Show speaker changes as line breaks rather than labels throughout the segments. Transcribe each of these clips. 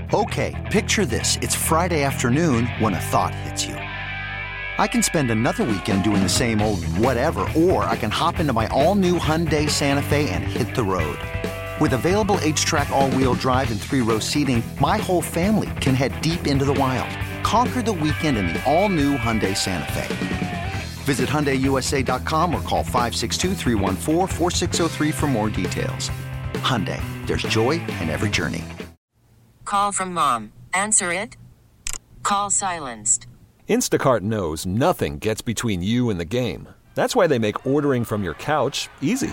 Okay, picture this. It's Friday afternoon when a thought hits you. I can spend another weekend doing the same old whatever, or I can hop into my all-new Hyundai Santa Fe and hit the road. With available H-Track all-wheel drive and 3-row seating, my whole family can head deep into the wild. Conquer the weekend in the all-new Hyundai Santa Fe. Visit HyundaiUSA.com or call 562-314-4603 for more details. Hyundai, there's joy in every journey.
Call from mom. Answer it. Call silenced.
Instacart knows nothing gets between you and the game. That's why they make ordering from your couch easy.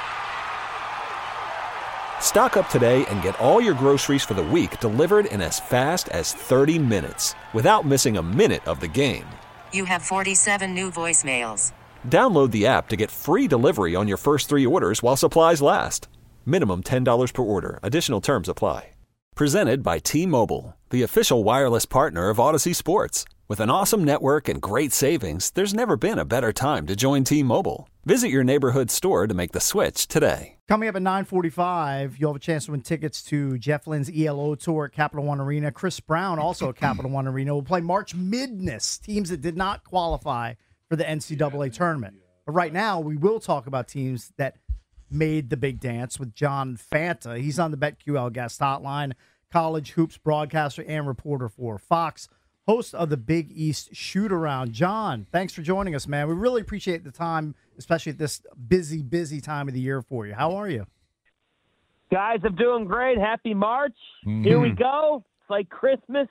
Stock up today and get all your groceries for the week delivered in as fast as 30 minutes without missing a minute of the game.
You have 47 new voicemails.
Download the app to get free delivery on your first 3 orders while supplies last. Minimum $10 per order. Additional terms apply. Presented by T-Mobile, the official wireless partner of Odyssey Sports. With an awesome network and great savings, there's never been a better time to join T-Mobile. Visit your neighborhood store to make the switch today.
Coming up at 9:45, you'll have a chance to win tickets to Jeff Lynn's ELO Tour at Capital One Arena. Chris Brown, also at Capital One Arena, will play March Madness, teams that did not qualify for the NCAA tournament. But right now, we will talk about teams that made the big dance with John Fanta. He's on the BetQL guest hotline, college hoops broadcaster and reporter for Fox, host of the Big East Shoot-Around. John, thanks for joining us, man. We really appreciate the time, especially at this busy time of the year for you. How are you?
Guys, I'm doing great. Happy March. Here we go. It's like Christmas.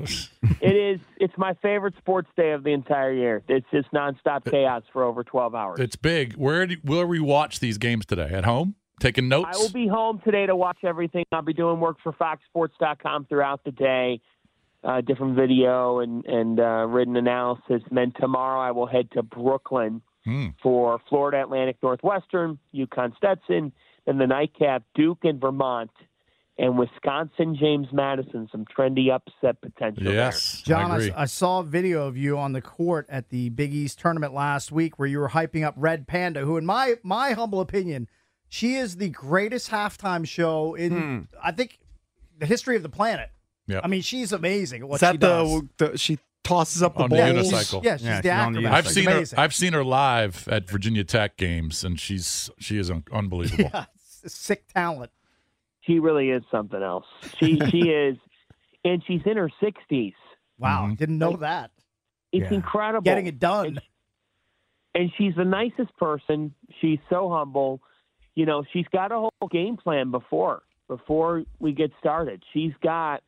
It's my favorite sports day of the entire year. It's just nonstop chaos for over 12 hours.
It's big. Will we watch these games today? At home? Taking notes?
I will be home today to watch everything. I'll be doing work for FoxSports.com throughout the day. Different video and written analysis. And then tomorrow I will head to Brooklyn for Florida Atlantic Northwestern, UConn Stetson, and the nightcap Duke and Vermont, and Wisconsin James Madison. Some trendy upset potential.
Yes,
there. John,
I agree.
I saw a video of you on the court at the Big East tournament last week where you were hyping up Red Panda, who, in my humble opinion, she is the greatest halftime show in, I think, the history of the planet.
Yep.
I mean, she's amazing at what she does.
She tosses up the
On the
balls?
unicycle.
Yeah, she's the acrobat.
I've seen her live at Virginia Tech games, and she is unbelievable.
Yeah, sick talent.
She really is something else. She is, and she's in her 60s.
Wow, didn't know that.
It's incredible.
Getting it done.
And she's the nicest person. She's so humble. You know, she's got a whole game plan before we get started. She's got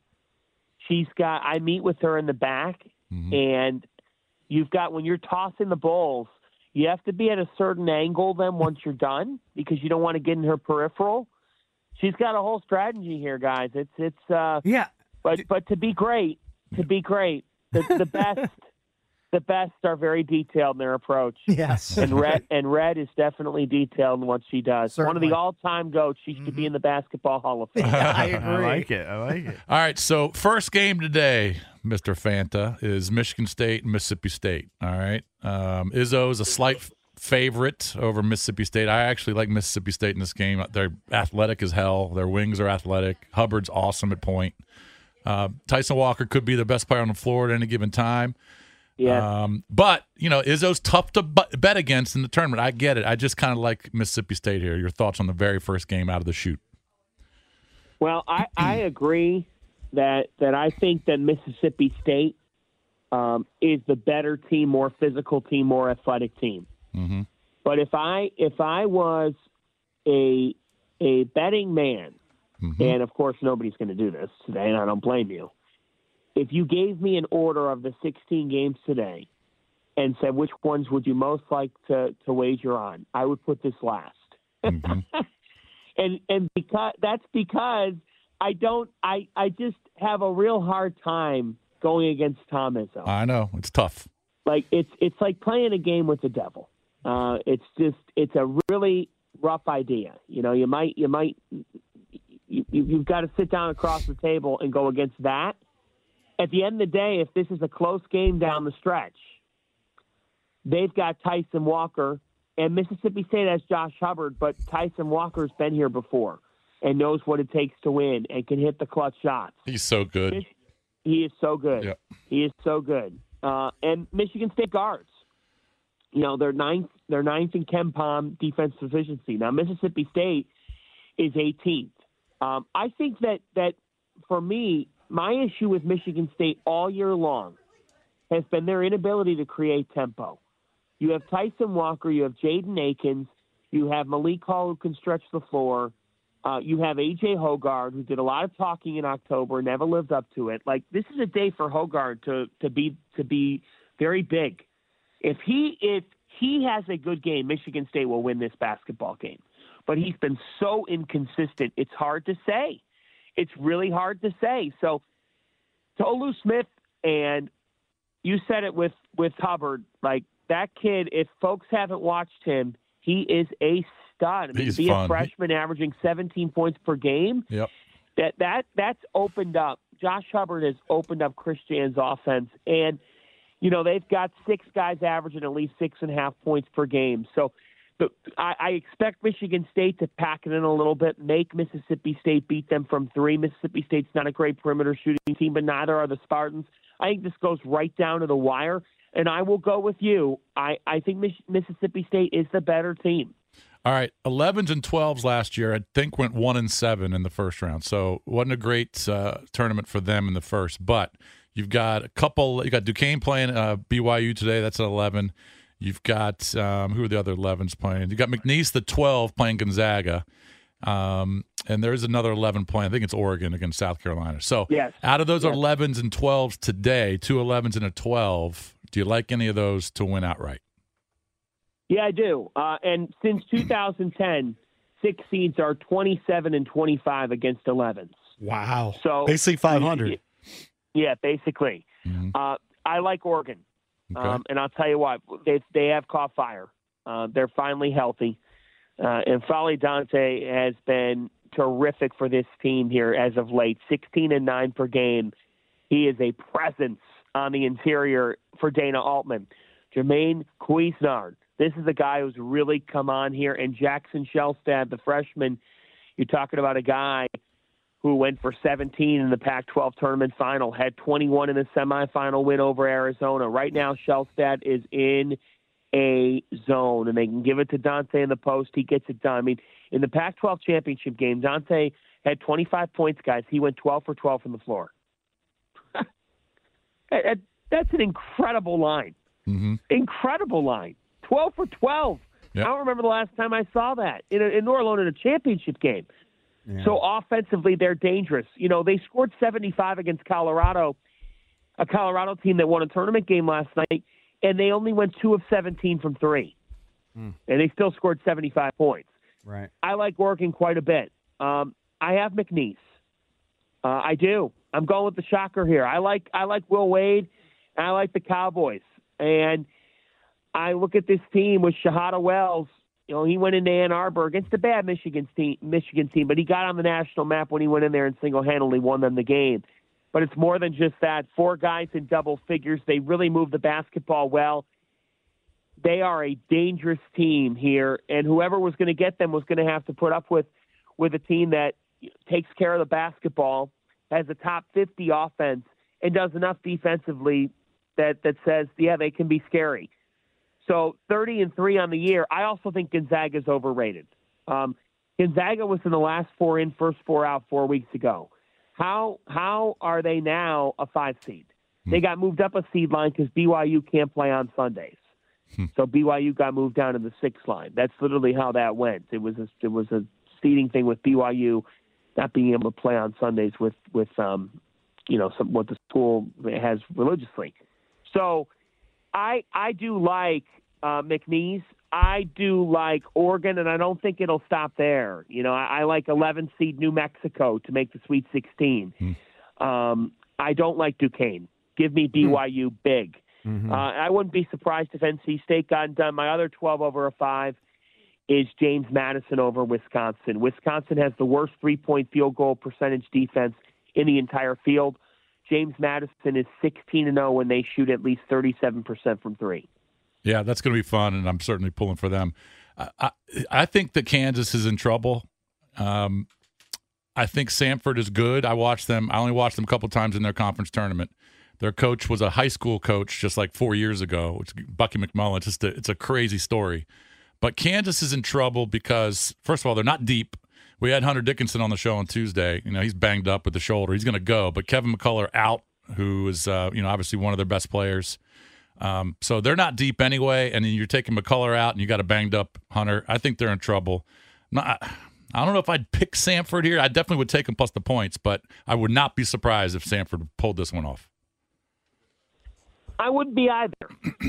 I meet with her in the back, and you've got, when you're tossing the bowls, you have to be at a certain angle then once you're done, because you don't want to get in her peripheral. She's got a whole strategy here, guys. But to be great, the best are very detailed in their approach.
Yes.
And Red is definitely detailed in what she does.
Certainly.
One of the all-time goats. She should be in the Basketball Hall of Fame.
I agree.
I like it.
All right, so first game today, Mr. Fanta, is Michigan State and Mississippi State. All right. Izzo's a slight favorite over Mississippi State. I actually like Mississippi State in this game. They're athletic as hell. Their wings are athletic. Hubbard's awesome at point. Tyson Walker could be the best player on the floor at any given time.
Yeah.
But, Izzo's tough to bet against in the tournament. I get it. I just kind of like Mississippi State here. Your thoughts on the very first game out of the chute?
Well, I agree that I think that Mississippi State is the better team, more physical team, more athletic team.
Mm-hmm.
But if I was a betting man, and of course nobody's going to do this today, and I don't blame you. If you gave me an order of the 16 games today and said which ones would you most like to wager on, I would put this last.
Mm-hmm.
and because I just have a real hard time going against Tom Izzo.
I know, it's tough.
Like it's like playing a game with the devil. It's a really rough idea. You've got to sit down across the table and go against that. At the end of the day, if this is a close game down the stretch, they've got Tyson Walker, and Mississippi State has Josh Hubbard, but Tyson Walker's been here before. and knows what it takes to win and can hit the clutch shots.
He's so good.
He is so good.
Yep.
He is so good. And Michigan State guards, they're ninth in KenPom defense efficiency. Now Mississippi State is 18th. I think that for me, my issue with Michigan State all year long has been their inability to create tempo. You have Tyson Walker, you have Jaden Akins, you have Malik Hall who can stretch the floor. You have A.J. Hoggard, who did a lot of talking in October, never lived up to it. Like, this is a day for Hoggard to be very big. If he has a good game, Michigan State will win this basketball game. But he's been so inconsistent, it's hard to say. It's really hard to say. So, Tolu Smith, and you said it with Hubbard, like, that kid, if folks haven't watched him, he is a stud. I mean,
He's
to be
fun.
a freshman averaging 17 points per game,
Yep.
that's opened up. Josh Hubbard has opened up Chris Jan's offense. And, they've got 6 guys averaging at least 6.5 points per game. So I expect Michigan State to pack it in a little bit, make Mississippi State beat them from 3. Mississippi State's not a great perimeter shooting team, but neither are the Spartans. I think this goes right down to the wire. And I will go with you. I think Mississippi State is the better team.
All right, 11s and 12s last year, I think went 1-7 in the first round. So wasn't a great tournament for them in the first. But you've got you got Duquesne playing BYU today. That's at 11. You've got who are the other 11s playing? You got McNeese, the 12, playing Gonzaga. And there's another 11 playing. I think it's Oregon against South Carolina. So out of those 11s and 12s today, 2 11s and a 12, do you like any of those to win outright?
Yeah, I do. And since 2010, 6 seeds are 27 and 25 against 11s.
Wow.
So
basically 500.
Yeah, basically.
Mm-hmm.
I like Oregon.
Okay.
And I'll tell you what, they have caught fire. They're finally healthy. And Fali Dante has been terrific for this team here as of late. 16 and 9 per game. He is a presence on the interior for Dana Altman. Jermaine Cuisinart. This is a guy who's really come on here. And Jackson Shelstad, the freshman, you're talking about a guy who went for 17 in the Pac-12 tournament final, had 21 in the semifinal win over Arizona. Right now, Shelstad is in a zone, and they can give it to Dante in the post. He gets it done. I mean, in the Pac-12 championship game, Dante had 25 points, guys. He went 12 for 12 from the floor. That's an incredible line.
Mm-hmm.
Incredible line. 12 for 12.
Yep.
I don't remember the last time I saw that in New Orleans in a championship game.
Yeah.
So offensively, they're dangerous. They scored 75 against Colorado, a Colorado team that won a tournament game last night, and they only went 2 of 17 from 3. And they still scored 75 points.
Right.
I like Oregon quite a bit. I have McNeese. I do. I'm going with the shocker here. I like Will Wade, and I like the Cowboys. And I look at this team with Shahada Wells. He went into Ann Arbor against a bad Michigan team, but he got on the national map when he went in there and single-handedly won them the game. But it's more than just that. 4 guys in double figures. They really move the basketball well. They are a dangerous team here, and whoever was going to get them was going to have to put up with a team that takes care of the basketball, has a top 50 offense, and does enough defensively that says, yeah, they can be scary. So 30-3 on the year. I also think Gonzaga is overrated. Gonzaga was in the last 4 in, first 4 out 4 weeks ago. How are they now a 5 seed? They got moved up a seed line because BYU can't play on Sundays. So BYU got moved down to the 6th line. That's literally how that went. It was a seeding thing with BYU not being able to play on Sundays with what the school has religiously. So I do like McNeese. I do like Oregon, and I don't think it'll stop there. I like 11 seed New Mexico to make the Sweet 16. I don't like Duquesne. Give me BYU big. I wouldn't be surprised if NC State got done. My other 12 over a 5 is James Madison over Wisconsin. Wisconsin has the worst 3-point field goal percentage defense in the entire field. James Madison is 16-0 when they shoot at least 37% from 3.
Yeah, that's going to be fun, and I'm certainly pulling for them. I think that Kansas is in trouble. I think Samford is good. I only watched them a couple times in their conference tournament. Their coach was a high school coach just like 4 years ago. It's Bucky McMullen. It's a crazy story. But Kansas is in trouble because, first of all, they're not deep. We had Hunter Dickinson on the show on Tuesday. He's banged up with the shoulder. He's going to go. But Kevin McCullough out, who is obviously one of their best players. So they're not deep anyway. And then you're taking McCullough out, and you got a banged up Hunter. I think they're in trouble. I don't know if I'd pick Samford here. I definitely would take them plus the points, but I would not be surprised if Samford pulled this one off.
I wouldn't be either.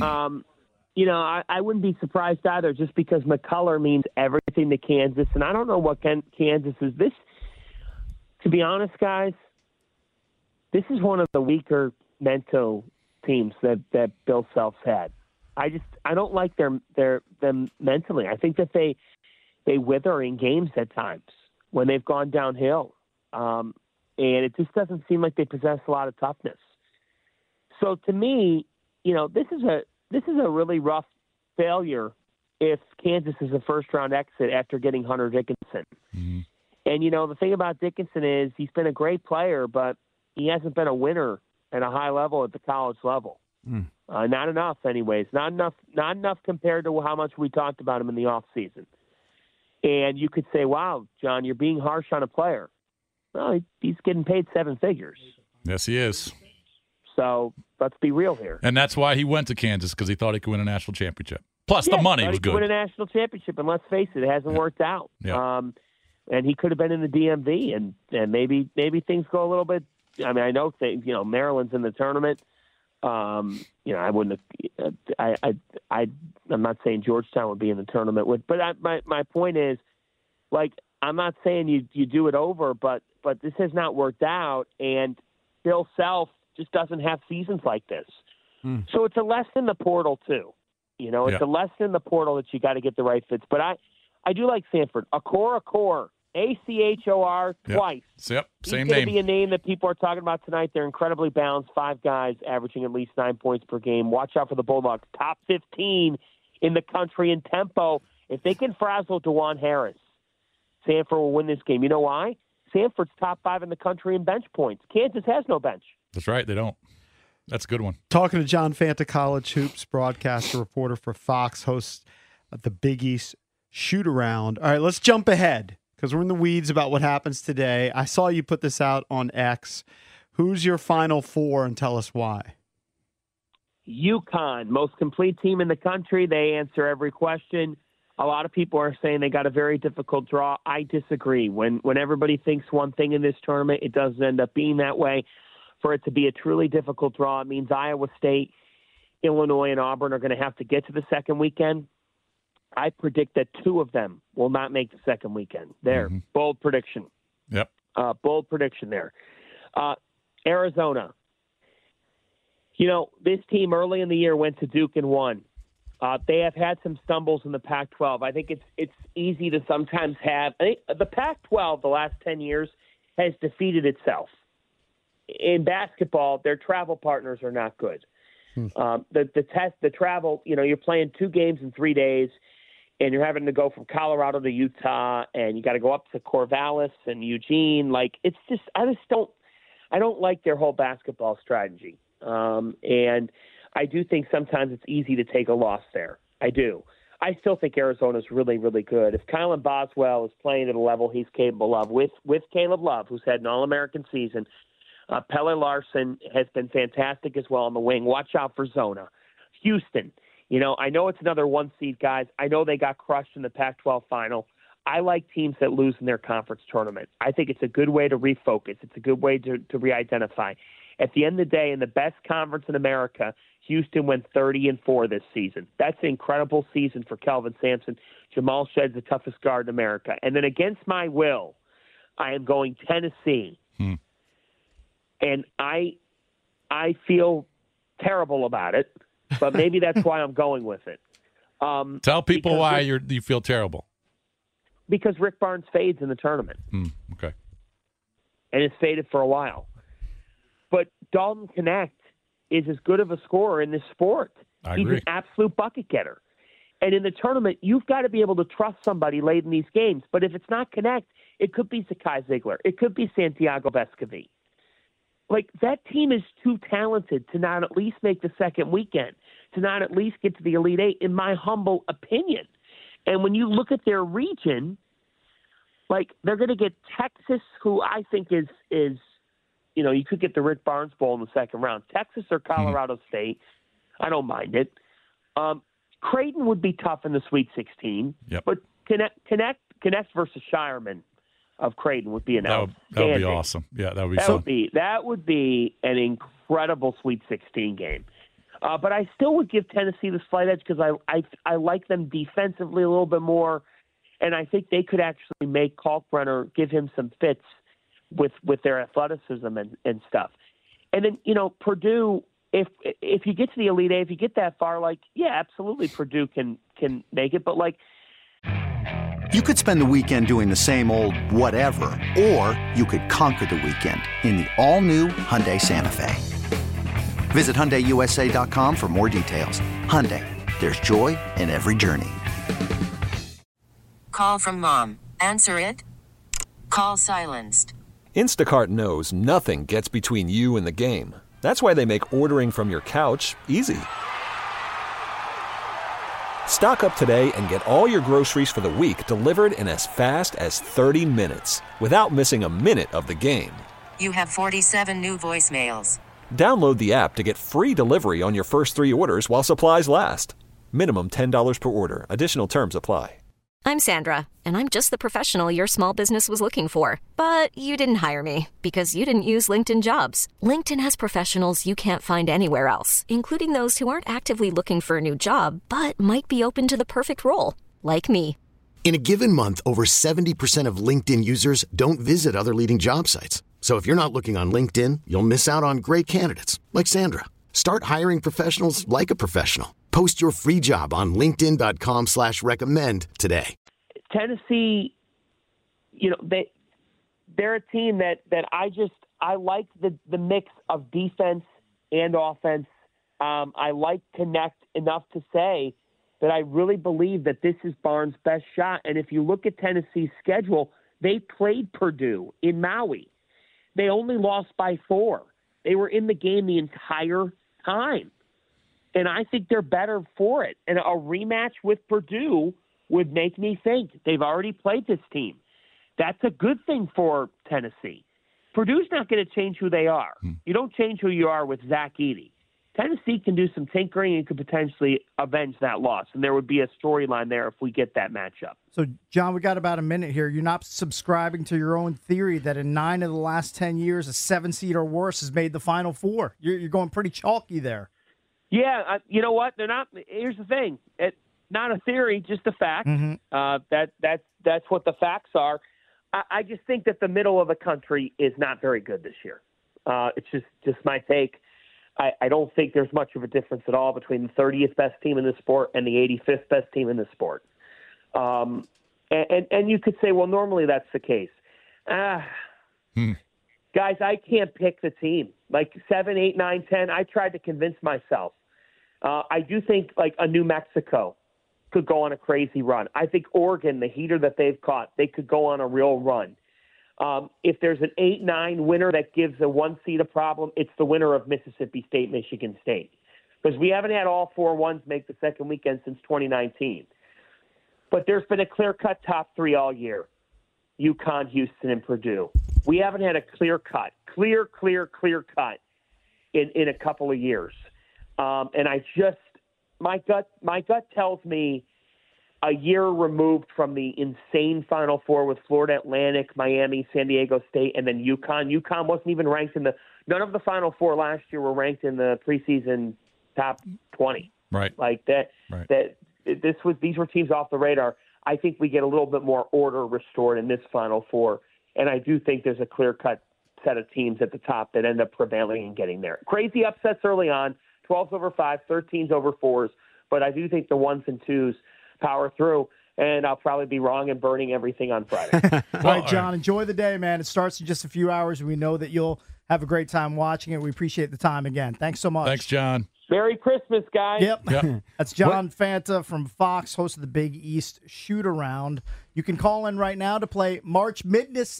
I wouldn't be surprised either just because McCullough means everything to Kansas. And I don't know what Kansas is. This, to be honest, guys, this is one of the weaker mental teams that Bill Self's had. I don't like them mentally. I think that they wither in games at times when they've gone downhill. And it just doesn't seem like they possess a lot of toughness. So to me, this is a really rough failure if Kansas is a first-round exit after getting Hunter Dickinson.
Mm-hmm.
And, the thing about Dickinson is he's been a great player, but he hasn't been a winner at a high level at the college level. Not enough anyways. Not enough compared to how much we talked about him in the offseason. And you could say, wow, John, you're being harsh on a player. Well, he's getting paid 7 figures.
Yes, he is.
So let's be real here.
And that's why he went to Kansas, because he thought he could win a national championship. Plus, the money was
he could
good.
win a national championship, and let's face it, it hasn't worked out.
Yeah.
And he could have been in the DMV, and maybe things go a little bit. I mean, I know things. Maryland's in the tournament. I wouldn't have. I'm not saying Georgetown would be in the tournament but my point is, I'm not saying you do it over, but this has not worked out, and Bill Self just doesn't have seasons like this. So it's a lesson in the portal too. It's a lesson in the portal that you got to get the right fits. But I do like Samford. Achor, ACHOR twice.
Yep, same
He's
name.
going to be a name that people are talking about tonight. They're incredibly balanced. 5 guys averaging at least 9 points per game. Watch out for the Bulldogs. Top 15 in the country in tempo. If they can frazzle DeJuan Harris, Samford will win this game. You know why? Samford's top 5 in the country in bench points. Kansas has no bench.
That's right. They don't. That's a good one.
Talking to John Fanta, college hoops broadcaster, reporter for Fox, host of the Big East Shoot Around. All right, let's jump ahead because we're in the weeds about what happens today. I saw you put this out on X. Who's your Final Four, and tell us why?
UConn, most complete team in the country. They answer every question. A lot of people are saying they got a very difficult draw. I disagree. When everybody thinks one thing in this tournament, it doesn't end up being that way. For it to be a truly difficult draw, it means Iowa State, Illinois, and Auburn are going to have to get to the second weekend. I predict that 2 of them will not make the second weekend. There, bold prediction.
Yep.
Bold prediction there. Arizona. This team early in the year went to Duke and won. They have had some stumbles in the Pac-12. I think it's easy to sometimes have. I think the Pac-12 the last 10 years has defeated itself. In basketball, their travel partners are not good. The travel, you're playing 2 games in 3 days, and you're having to go from Colorado to Utah, and you got to go up to Corvallis and Eugene. It's just, I don't like their whole basketball strategy. And I do think sometimes it's easy to take a loss there. I do. I still think Arizona's really, really good. If Kylan Boswell is playing at a level he's capable of with Caleb Love, who's had an All-American season, Pelle Larson has been fantastic as well on the wing. Watch out for Zona. Houston, I know it's another 1 seed, guys. I know they got crushed in the Pac-12 final. I like teams that lose in their conference tournament. I think it's a good way to refocus. It's a good way to re-identify. At the end of the day, in the best conference in America, Houston went 30-4 this season. That's an incredible season for Kelvin Sampson. Jamal Shedd's the toughest guard in America. And then against my will, I am going Tennessee. And I feel terrible about it, but maybe that's why I'm going with it.
Tell people why you feel terrible.
Because Rick Barnes fades in the tournament.
Okay.
And it's faded for a while. But Dalton Knecht is as good of a scorer in this sport.
I
He's
agree.
an absolute bucket getter. And in the tournament, you've got to be able to trust somebody late in these games. But if it's not Knecht, It could be Zakai Ziegler. It could be Santiago Vescovi. Like, that team is too talented to not at least make the second weekend, to not at least get to the Elite Eight, in my humble opinion. And when you look at their region, like, they're going to get Texas, who I think is you could get the Rick Barnes Bowl in the second round. Texas or Colorado State, I don't mind it. Creighton would be tough in the Sweet 16, but Connect versus Shireman of Creighton would be an outstanding.
That would be awesome. Yeah, that would be fun.
That would be an incredible Sweet 16 game. But I still would give Tennessee the slight edge because I like them defensively a little bit more, and I think they could actually make Kalkbrenner, give him some fits with their athleticism and stuff. And then, Purdue, if you get to the Elite Eight, if you get that far, absolutely Purdue can make it. But,
you could spend the weekend doing the same old whatever, or you could conquer the weekend in the all-new Hyundai Santa Fe. Visit HyundaiUSA.com for more details. Hyundai, there's joy in every journey.
Call from mom. Answer it. Call silenced.
Instacart knows nothing gets between you and the game. That's why they make ordering from your couch easy. Stock up today and get all your groceries for the week delivered in as fast as 30 minutes without missing a minute of the game.
You have 47 new voicemails.
Download the app to get free delivery on your first 3 orders while supplies last. Minimum $10 per order. Additional terms apply.
I'm Sandra, and I'm just the professional your small business was looking for. But you didn't hire me because you didn't use LinkedIn Jobs. LinkedIn has professionals you can't find anywhere else, including those who aren't actively looking for a new job, but might be open to the perfect role, like me.
In a given month, over 70% of LinkedIn users don't visit other leading job sites. So if you're not looking on LinkedIn, you'll miss out on great candidates like Sandra. Start hiring professionals like a professional. Post your free job on linkedin.com/recommend today.
Tennessee, they're a team that I like the mix of defense and offense. I like Connect enough to say that I really believe that this is Barnes' best shot. And if you look at Tennessee's schedule, they played Purdue in Maui. They only lost by 4. They were in the game the entire time. And I think they're better for it. And a rematch with Purdue would make me think they've already played this team. That's a good thing for Tennessee. Purdue's not going to change who they are. You don't change who you are with Zach Edey. Tennessee can do some tinkering and could potentially avenge that loss. And there would be a storyline there if we get that matchup.
So, John, we got about a minute here. You're not subscribing to your own theory that in 9 of the last 10 years, a 7-seed or worse has made the Final Four. You're going pretty chalky there.
Yeah, you know what? They're not. Here's the thing: it's not a theory, just a fact. That's what the facts are. I just think that the middle of the country is not very good this year. It's just my take. I don't think there's much of a difference at all between the 30th best team in the sport and the 85th best team in the sport. And you could say, well, normally that's the case. Guys, I can't pick the team. Like 7, 8, 9, 10, I tried to convince myself. I do think like a New Mexico could go on a crazy run. I think Oregon, the heater that they've caught, they could go on a real run. If there's an 8-9 winner that gives a 1 seed a problem, it's the winner of Mississippi State, Michigan State. Because we haven't had all 4 ones make the second weekend since 2019. But there's been a clear-cut top 3 all year. UConn, Houston, and Purdue. We haven't had a clear cut in a couple of years. And my gut tells me a year removed from the insane Final Four with Florida Atlantic, Miami, San Diego State, and then UConn. UConn wasn't even ranked none of the Final Four last year were ranked in the preseason top 20.
Right.
Like that.
Right.
These were teams off the radar. I think we get a little bit more order restored in this Final Four. And I do think there's a clear-cut set of teams at the top that end up prevailing and getting there. Crazy upsets early on, 12s over 5s, 13s over 4s. But I do think the 1s and 2s power through. And I'll probably be wrong and burning everything on Friday.
All right, John, enjoy the day, man. It starts in just a few hours. We know that you'll have a great time watching it. We appreciate the time again. Thanks so much.
Thanks, John.
Merry Christmas, guys.
Yep. That's John Fanta from Fox, host of the Big East Shoot-Around. You can call in right now to play March Madness,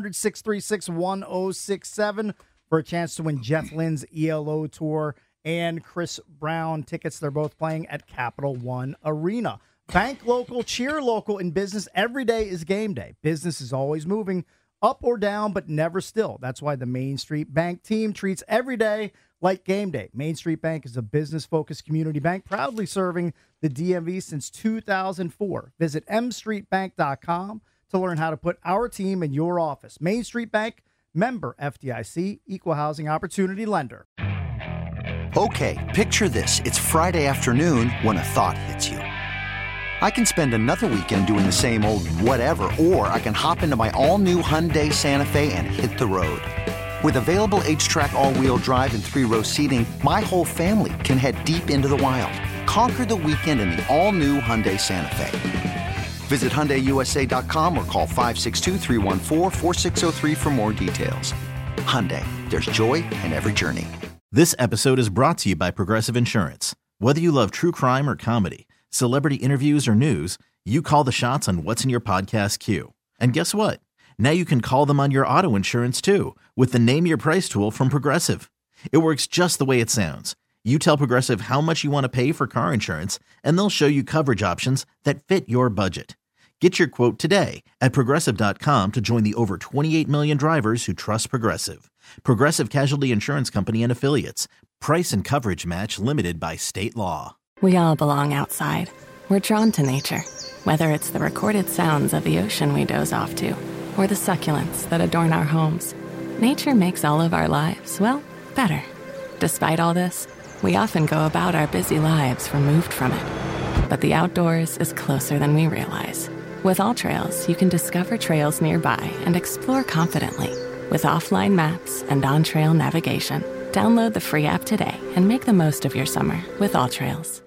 800-636-1067 for a chance to win Jeff Lynn's ELO Tour and Chris Brown tickets. They're both playing at Capital One Arena. Bank local, cheer local. In business, every day is game day. Business is always moving up or down, but never still. That's why the Main Street Bank team treats every day like game day. Main Street Bank is a business-focused community bank proudly serving the DMV since 2004. Visit mstreetbank.com to learn how to put our team in your office. Main Street Bank, member FDIC, equal housing opportunity lender.
Okay, picture this. It's Friday afternoon when a thought hits you. I can spend another weekend doing the same old whatever, or I can hop into my all-new Hyundai Santa Fe and hit the road. With available H-Track all-wheel drive and 3-row seating, my whole family can head deep into the wild. Conquer the weekend in the all-new Hyundai Santa Fe. Visit HyundaiUSA.com or call 562-314-4603 for more details. Hyundai, there's joy in every journey.
This episode is brought to you by Progressive Insurance. Whether you love true crime or comedy, celebrity interviews or news, you call the shots on what's in your podcast queue. And guess what? Now you can call them on your auto insurance too with the Name Your Price tool from Progressive. It works just the way it sounds. You tell Progressive how much you want to pay for car insurance, and they'll show you coverage options that fit your budget. Get your quote today at Progressive.com to join the over 28 million drivers who trust Progressive. Progressive Casualty Insurance Company and Affiliates. Price and coverage match limited by state law.
We all belong outside. We're drawn to nature, whether it's the recorded sounds of the ocean we doze off to, or the succulents that adorn our homes. Nature makes all of our lives, well, better. Despite all this, we often go about our busy lives removed from it. But the outdoors is closer than we realize. With AllTrails, you can discover trails nearby and explore confidently. With offline maps and on-trail navigation, download the free app today and make the most of your summer with AllTrails.